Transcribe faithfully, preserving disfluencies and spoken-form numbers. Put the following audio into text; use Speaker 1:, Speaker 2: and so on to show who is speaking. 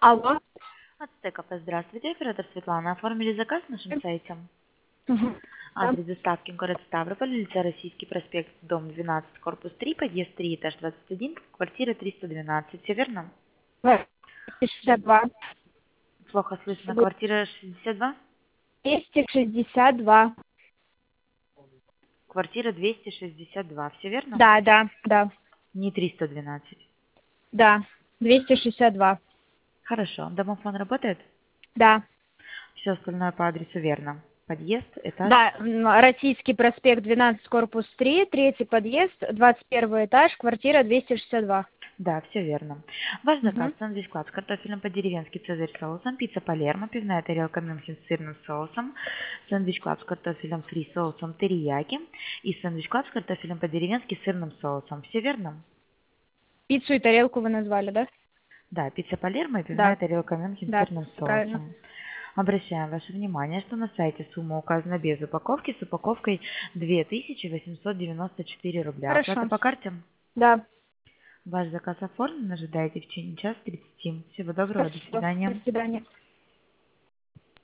Speaker 1: Алло.
Speaker 2: От Стекопа, здравствуйте, оператор Светлана. Оформили заказ на нашем сайте.
Speaker 1: Мгм. Да.
Speaker 2: Адрес доставки город Ставрополь, улица Российский проспект, дом двенадцать, корпус три, подъезд три, этаж двадцать один, квартира триста двенадцать. Все верно?
Speaker 1: шестьдесят два.
Speaker 2: Плохо слышно. Квартира шестьдесят два?
Speaker 1: двести шестьдесят два.
Speaker 2: Квартира двести шестьдесят два. Все верно?
Speaker 1: Да, да, да,
Speaker 2: Не триста двенадцать.
Speaker 1: да. двести шестьдесят два.
Speaker 2: Хорошо. Домофон работает?
Speaker 1: Да.
Speaker 2: Все остальное по адресу верно. Подъезд, этаж.
Speaker 1: Да, м, Российский проспект двенадцать, корпус три, третий подъезд, двадцать первый этаж, квартира двести шестьдесят два.
Speaker 2: Да, все верно. Ваш заказ:
Speaker 1: Мгм.
Speaker 2: сэндвич клаб с картофелем по-деревенски, цезарь соусом, пицца палермо, пивная тарелка мюнхен с сырным соусом, сэндвич клаб с картофелем фри соусом терияки и сэндвич клаб с картофелем по-деревенски с сырным соусом. Все верно?
Speaker 1: Пиццу и тарелку вы назвали, да?
Speaker 2: Да, пицца палермо и пивная
Speaker 1: Да,
Speaker 2: тарелка мюнхен с
Speaker 1: да,
Speaker 2: сырным
Speaker 1: правильно.
Speaker 2: соусом. Обращаем ваше внимание, что на сайте сумма указана без упаковки, с упаковкой две тысячи восемьсот девяносто четыре рубля. Оплата
Speaker 1: Хорошо.
Speaker 2: по карте?
Speaker 1: Да.
Speaker 2: Ваш заказ оформлен, ожидайте в течение часа тридцати. Всего доброго, до
Speaker 1: Спасибо. До
Speaker 2: свидания.
Speaker 1: свидания.